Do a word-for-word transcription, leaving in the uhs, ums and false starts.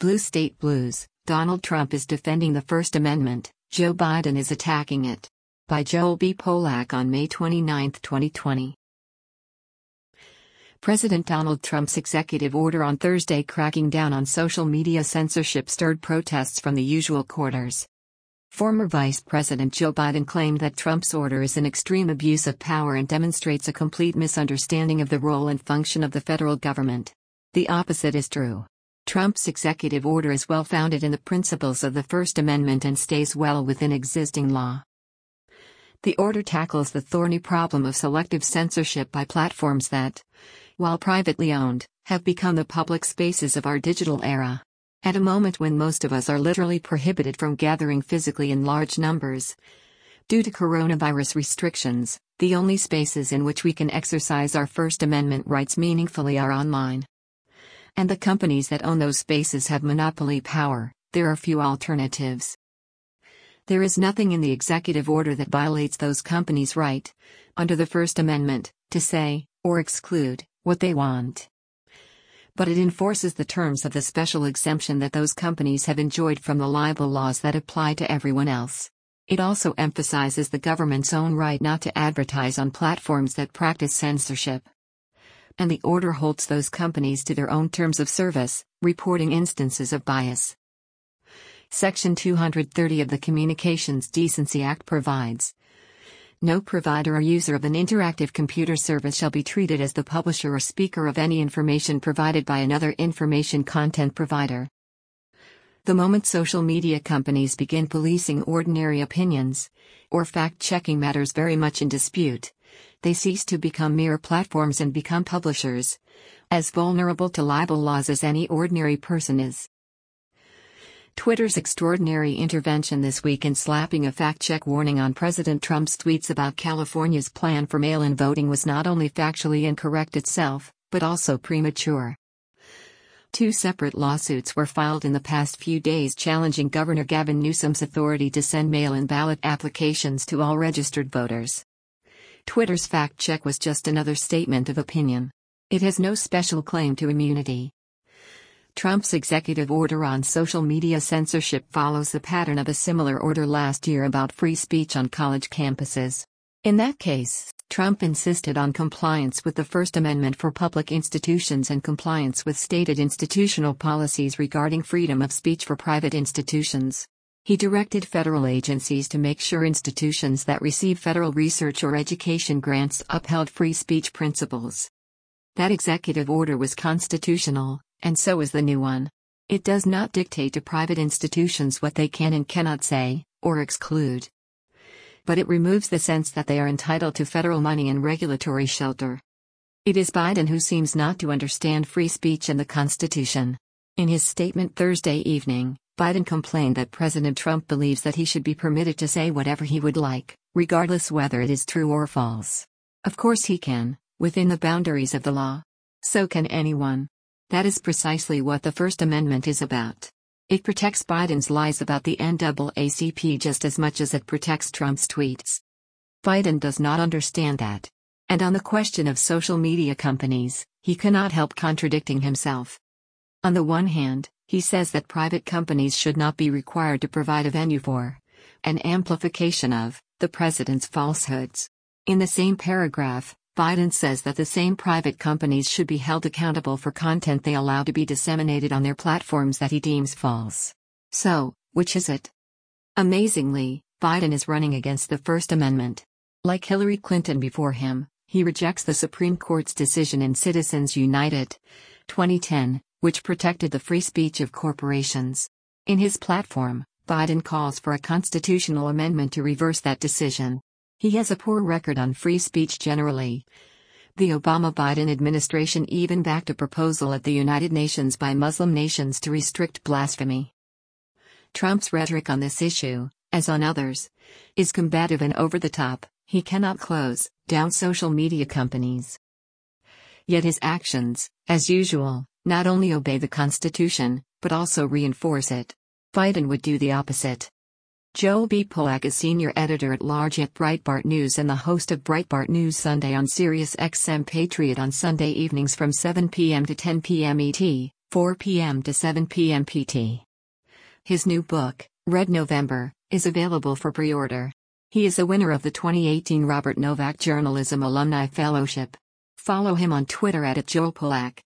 Blue State Blues, Donald Trump is defending the First Amendment, Joe Biden is attacking it. By Joel B. Polak on May twenty-ninth, twenty twenty. President Donald Trump's executive order on Thursday cracking down on social media censorship stirred protests from the usual quarters. Former Vice President Joe Biden claimed that Trump's order is an extreme abuse of power and demonstrates a complete misunderstanding of the role and function of the federal government. The opposite is true. Trump's executive order is well founded in the principles of the First Amendment and stays well within existing law. The order tackles the thorny problem of selective censorship by platforms that, while privately owned, have become the public spaces of our digital era. At a moment when most of us are literally prohibited from gathering physically in large numbers due to coronavirus restrictions, the only spaces in which we can exercise our First Amendment rights meaningfully are online. And the companies that own those spaces have monopoly power. There are few alternatives. There is nothing in the executive order that violates those companies' right, under the First Amendment, to say, or exclude, what they want. But it enforces the terms of the special exemption that those companies have enjoyed from the libel laws that apply to everyone else. It also emphasizes the government's own right not to advertise on platforms that practice censorship. And the order holds those companies to their own terms of service, reporting instances of bias. Section two hundred thirty of the Communications Decency Act provides, no provider or user of an interactive computer service shall be treated as the publisher or speaker of any information provided by another information content provider. The moment social media companies begin policing ordinary opinions, or fact-checking matters very much in dispute, they cease to become mere platforms and become publishers, as vulnerable to libel laws as any ordinary person is. Twitter's extraordinary intervention this week in slapping a fact-check warning on President Trump's tweets about California's plan for mail-in voting was not only factually incorrect itself, but also premature. Two separate lawsuits were filed in the past few days challenging Governor Gavin Newsom's authority to send mail-in ballot applications to all registered voters. Twitter's fact-check was just another statement of opinion. It has no special claim to immunity. Trump's executive order on social media censorship follows the pattern of a similar order last year about free speech on college campuses. In that case, Trump insisted on compliance with the First Amendment for public institutions and compliance with stated institutional policies regarding freedom of speech for private institutions. He directed federal agencies to make sure institutions that receive federal research or education grants upheld free speech principles. That executive order was constitutional, and so is the new one. It does not dictate to private institutions what they can and cannot say, or exclude. But it removes the sense that they are entitled to federal money and regulatory shelter. It is Biden who seems not to understand free speech and the Constitution. In his statement Thursday evening, Biden complained that President Trump believes that he should be permitted to say whatever he would like, regardless whether it is true or false. Of course he can, within the boundaries of the law. So can anyone. That is precisely what the First Amendment is about. It protects Biden's lies about the N double A C P just as much as it protects Trump's tweets. Biden does not understand that. And on the question of social media companies, he cannot help contradicting himself. On the one hand, he says that private companies should not be required to provide a venue for an amplification of the president's falsehoods. In the same paragraph, Biden says that the same private companies should be held accountable for content they allow to be disseminated on their platforms that he deems false. So, which is it? Amazingly, Biden is running against the First Amendment. Like Hillary Clinton before him, he rejects the Supreme Court's decision in Citizens United, twenty ten, which protected the free speech of corporations. In his platform, Biden calls for a constitutional amendment to reverse that decision. He has a poor record on free speech generally. The Obama-Biden administration even backed a proposal at the United Nations by Muslim nations to restrict blasphemy. Trump's rhetoric on this issue, as on others, is combative and over the top. He cannot close down social media companies. Yet his actions, as usual, not only obey the Constitution, but also reinforce it. Biden would do the opposite. Joel B. Polak is senior editor-at-large at Breitbart News and the host of Breitbart News Sunday on Sirius X M Patriot on Sunday evenings from seven p m to ten p m E T, four p m to seven p m P T. His new book, Red November, is available for pre-order. He is a winner of the twenty eighteen Robert Novak Journalism Alumni Fellowship. Follow him on Twitter at Joel Polak.